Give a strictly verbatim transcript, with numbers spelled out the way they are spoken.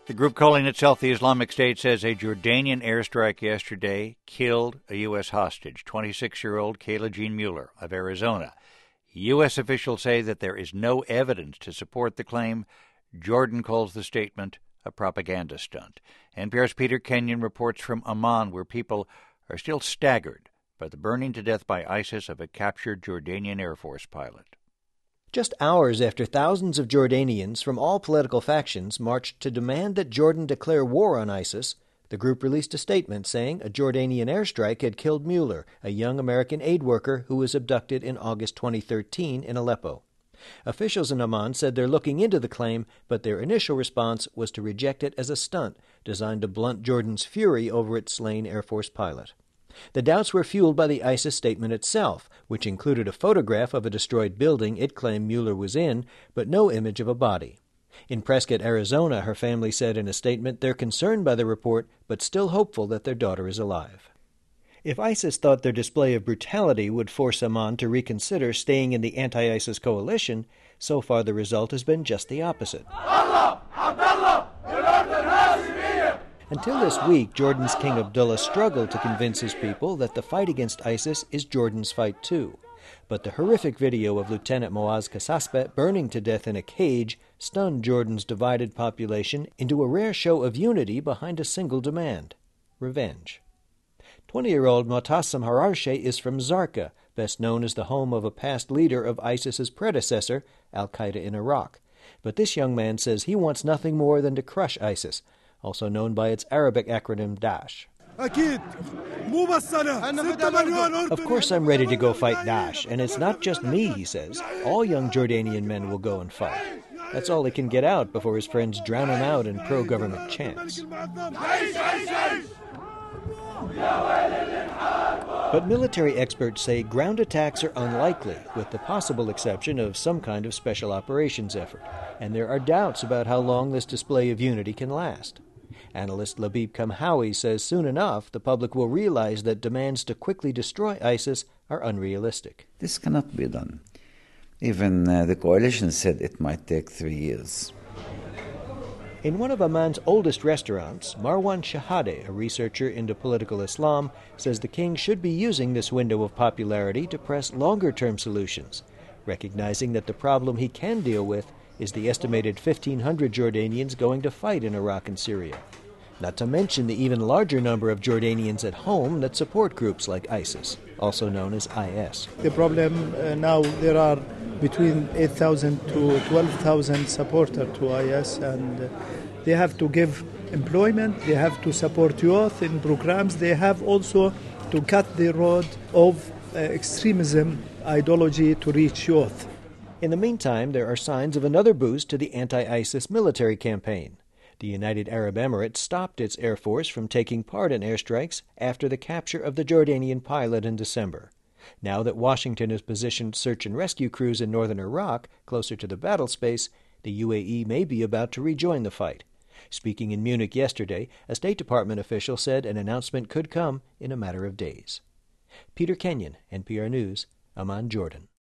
The group calling itself the Islamic State says a Jordanian airstrike yesterday killed a U S hostage, twenty-six-year-old Kayla Jean Mueller of Arizona. U S officials say that there is no evidence to support the claim. Jordan calls the statement a propaganda stunt. N P R's Peter Kenyon reports from Amman, where people are still staggered by the burning to death by ISIS of a captured Jordanian Air Force pilot. Just hours after thousands of Jordanians from all political factions marched to demand that Jordan declare war on ISIS, the group released a statement saying a Jordanian airstrike had killed Mueller, a young American aid worker who was abducted in August twenty thirteen in Aleppo. Officials in Amman said they're looking into the claim, but their initial response was to reject it as a stunt designed to blunt Jordan's fury over its slain Air Force pilot. The doubts were fueled by the ISIS statement itself, which included a photograph of a destroyed building it claimed Mueller was in, but no image of a body. In Prescott, Arizona, her family said in a statement they're concerned by the report, but still hopeful that their daughter is alive. If ISIS thought their display of brutality would force Amman to reconsider staying in the anti-ISIS coalition, so far the result has been just the opposite. Until this week, Jordan's King Abdullah struggled to convince his people that the fight against ISIS is Jordan's fight too. But the horrific video of Lieutenant Moaz Kasasbeh burning to death in a cage stunned Jordan's divided population into a rare show of unity behind a single demand: revenge. twenty-year-old Motassem Hararshe is from Zarqa, best known as the home of a past leader of ISIS's predecessor, al-Qaeda in Iraq. But this young man says he wants nothing more than to crush ISIS, also known by its Arabic acronym Daesh. Of course I'm ready to go fight Daesh, and it's not just me, he says. All young Jordanian men will go and fight. That's all he can get out before his friends drown him out in pro-government chants. But military experts say ground attacks are unlikely, with the possible exception of some kind of special operations effort, and there are doubts about how long this display of unity can last. Analyst Labib Kamhawi says soon enough the public will realize that demands to quickly destroy ISIS are unrealistic. This cannot be done. Even uh, the coalition said it might take three years. In one of Amman's oldest restaurants, Marwan Shahade, a researcher into political Islam, says the king should be using this window of popularity to press longer-term solutions, recognizing that the problem he can deal with is the estimated fifteen hundred Jordanians going to fight in Iraq and Syria, not to mention the even larger number of Jordanians at home that support groups like ISIS, also known as I S. The problem uh, now, there are between eight thousand to twelve thousand supporters to I S, and uh, they have to give employment, they have to support youth in programs, they have also to cut the road of uh, extremism ideology to reach youth. In the meantime, there are signs of another boost to the anti-ISIS military campaign. The United Arab Emirates stopped its air force from taking part in airstrikes after the capture of the Jordanian pilot in December. Now that Washington has positioned search and rescue crews in northern Iraq closer to the battle space, the U A E may be about to rejoin the fight. Speaking in Munich yesterday, a State Department official said an announcement could come in a matter of days. Peter Kenyon, N P R News, Amman, Jordan.